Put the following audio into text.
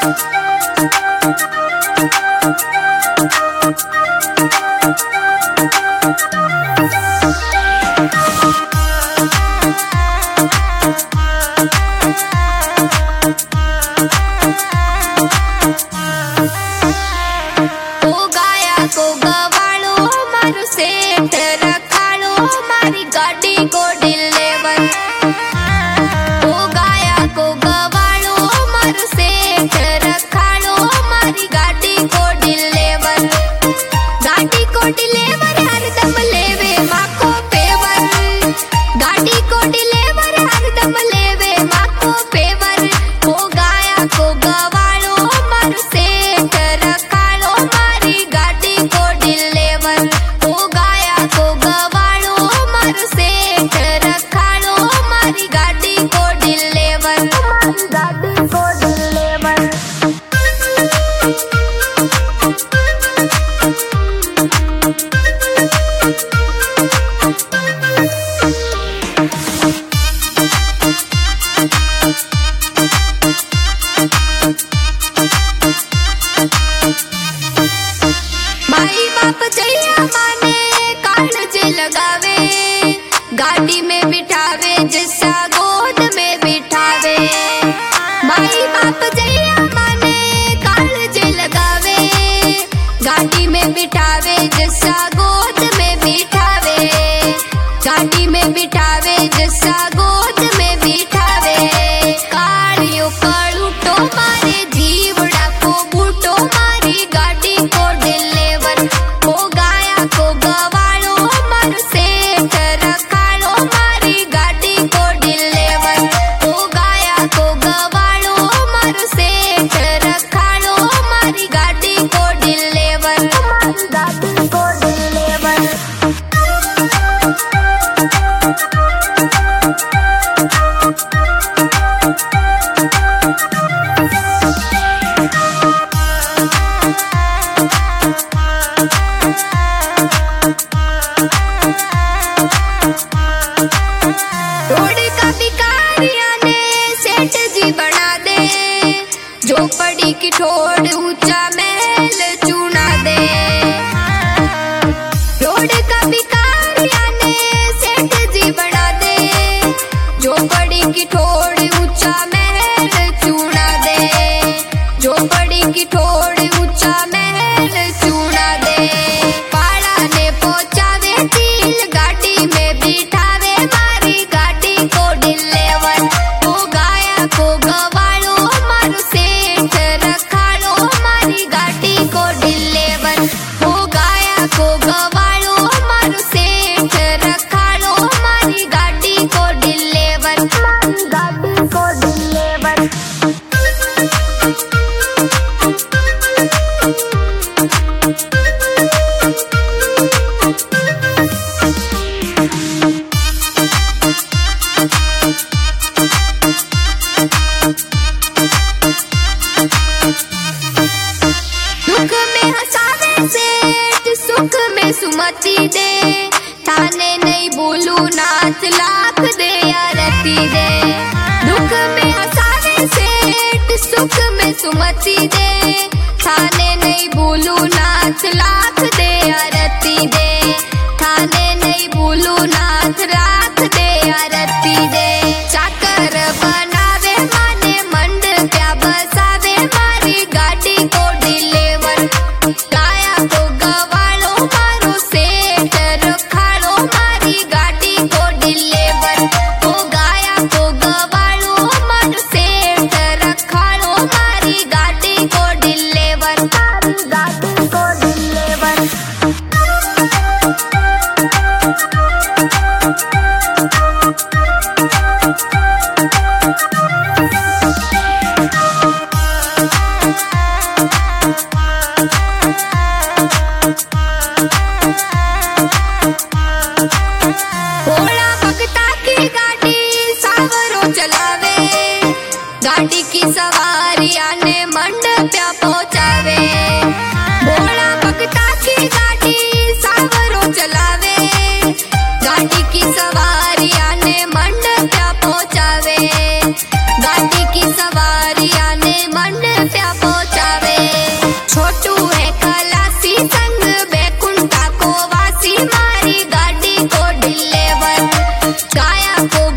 को गवालो मारू सेठ रखालो मारी गाड़ी को डिलीवर। ओ गाया को गवालो मारू सेठ रखालो मारी गाड़ी को डिलीवर। गाड़ी को डिलीवर हरदम लेवे माको पेवर। गाड़ी को डिलीवर हरदम लेवे माको पेवर। ओ गाया को गवालो मारू सेठ रखालो मारी गाड़ी को डिलीवर। ओ गाया को गवालो मारू सेठ रखालो मारी गाड़ी को डिलीवर। गाड़ी को डिलीवर। माई बाप जैया माने कागज लगावे। गाड़ी में बिठावे जैसा गोद में बिठावे। माई बाप जैया माने कागज लगावे। गाड़ी में बिठावे जैसा गोद में बिठावे। गाड़ी में बिठावे जैसा गोद में बिठावे। कालियो कड़ूटो मारे जीवड़ा को बूटो मारी गाड़ी को डिलीवर। ओ गाया को गवालो मारू सेठ रखालो मारी गाड़ी को डिलीवर। ओ गाया को गवालो मारू सेठ रखालो मारी गाड़ी को डिलीवर। गाड़ी को डिलीवर। रोड का भिखारिया ने सेठ जी बना दे। झोपड़ी की ठोड़ ऊंचा महल चुना दे। रोड का भिखारिया ने सेठ जी बना दे। झोपड़ी की ठोड़ ऊंचा महल चुना दे। झोपड़ी की ठोड़ ऊंचा महल चुना दे। पाड़ा ने पहुंचावे चील गाड़ी में बिठावे मारी गाड़ी को डिलीवर। ओ गाया को गवालो मारू सेठ रखालो मारी गाड़ी को डिलीवर। ओ गाया को गवालो मारू सेठ रखालो मारी गाड़ी को डिलीवर। गाड़ी को डिलीवर। दुख में हंसावे सेठ सुख में सुमति दे। थाने नहीं बोलू नाच लाख दे आरती दे। दुख में हंसावे सेठ सुख में सुमति दे। थाने नहीं बोलू नाच लाख दे आरती दे। थाने नहीं बोलू नाच लाख दे आरती दे। चाकर बनावे माने मंड क्या बसावे मारी गाड़ी को डिलीवर। गाया को गवालो मारू सेठ रखालो मारी गाड़ी को डिलीवर। ओ गाया को गवालो मारू सेठ रखालो मारी गाड़ी को डिलीवर। गाड़ी को डिलीवर। भोला भगता की गाड़ी सावरो चलावे। गाड़ी की सवारी आने मंडप्या पहुंचावे। भोला भगता की गाड़ी सावरो चलावे। गाड़ी की सवारी आने मंडप्या पहुंचावे। गाड़ी की सवारी आने मंडप्या को